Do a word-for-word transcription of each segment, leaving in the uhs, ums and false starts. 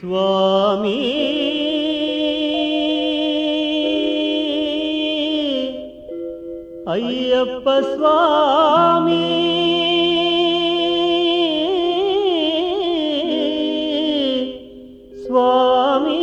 స్వామి అయ్యప్ప స్వామి స్వామి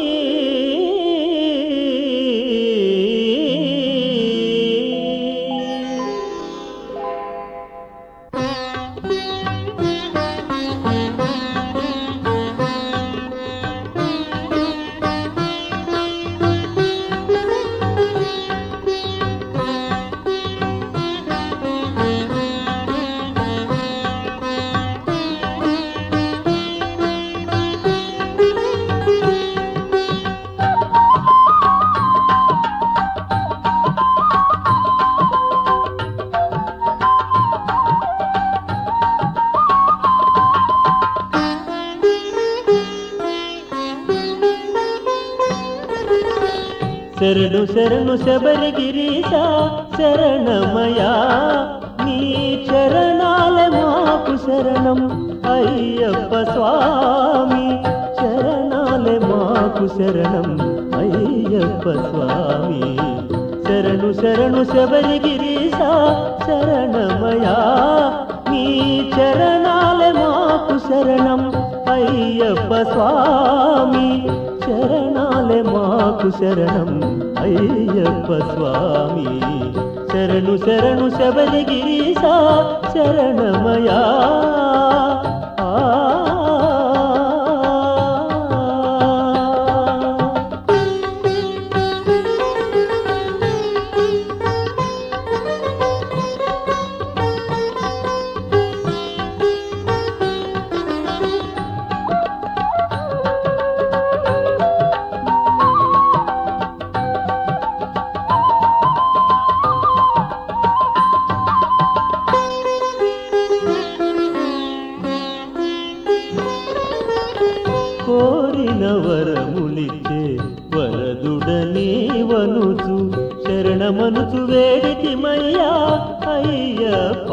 శరణు శరణు శబరిగిరీశ శరణమయా నీ చరణాల మాకు శరణం అయ్యప్ప స్వామి చరణాల మాకు శరణం అయ్యప్ప స్వామి శరణు శరణు శబరిగిరీశ శరణమయా నీ చరణాల మాకు శరణం అయ్యప్ప స్వామి శరణాలే మాకు శరణం అయ్యప్ప స్వామి శరణు శరణు శబరిగిరీశ శరణమయా కోరిన వరములిచ్చే వరదుడని వనుచు శరణమనుచు వేడితిమయ్యా అయ్యప్ప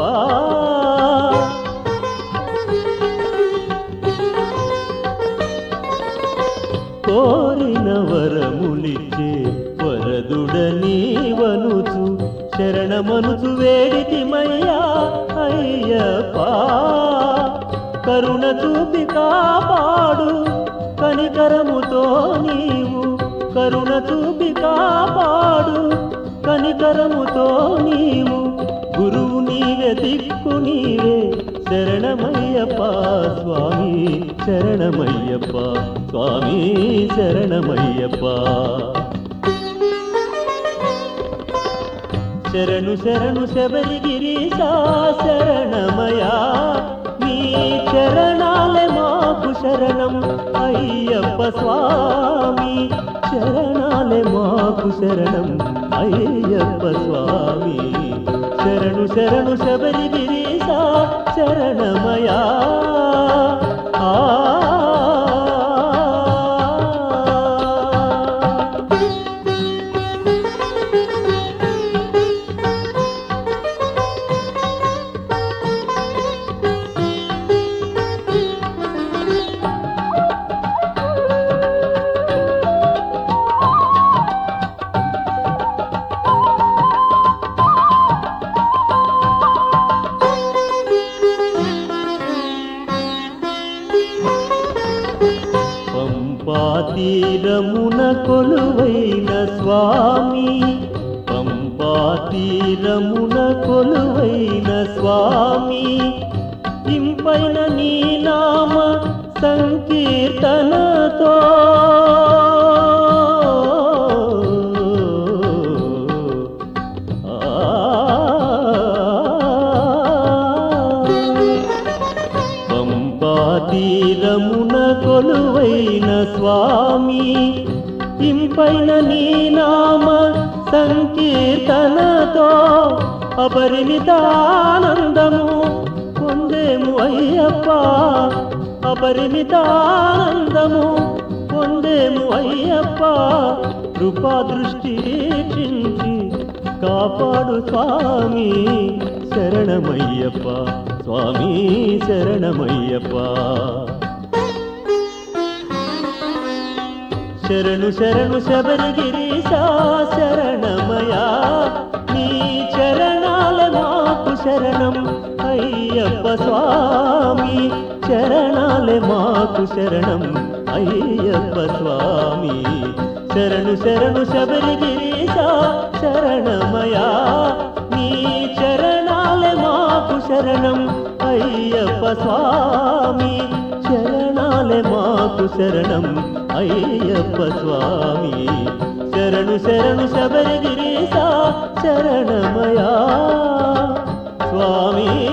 కోరిన వరములిచ్చే వరదుడని వనుచు శరణమనుచు వేడితిమయ్యా అయ్యప్ప కరుణ చూపి కాపాడు కనికరముతో నీవు కరుణ చూపి కాపాడు కనికరముతో నీవు గురువు నీవే దిక్కు నీవే శరణమయ్యప్ప స్వామి శరణమయ్యప్ప స్వామి శరణమయ్యప్ప శరణు శరణు శబరిగిరీశ శరణమయా నీ చరణాలే మాకు శరణం అయ్యప్ప స్వామి చరణాలే మాకు శరణం అయ్యప్ప స్వామి శరణు శరణు శబరిగిరీశ శరణమయా ఆ పంపాతీరమున కొలువైన స్వామి పంపాతీరమున కొలువైన స్వామి ఇంపైన నీ నామ సంకీర్తనతో పంపాతీరమున కొలువైన స్వామి ఇంపైన నీ నామ సంకీర్తనతో అపరిమితానందము పొందేము అయ్యప్ప అపరిమితానందము పొందేము అయ్యప్ప కృపా దృష్టి వీక్షించి కాపాడు స్వామి శరణమయ్యప్ప స్వామి శరణమయ్యప్ప శరణు శరణు శబరిగిరీశా శరణమయా నీ చరణాలే మాకు శరణం అయ్యప్ప స్వామి చరణాలే మాకు శరణం అయ్యప్ప స్వామి శరణు శరణు శబరిగిరీశా శరణమయా నీ చరణాలే మాకు శరణం అయ్యప్ప స్వామి చరణాలే మాకు శరణం అయ్యప్ప స్వామి శరణు శరణు శబరిగిరీశా శరణమయా స్వామి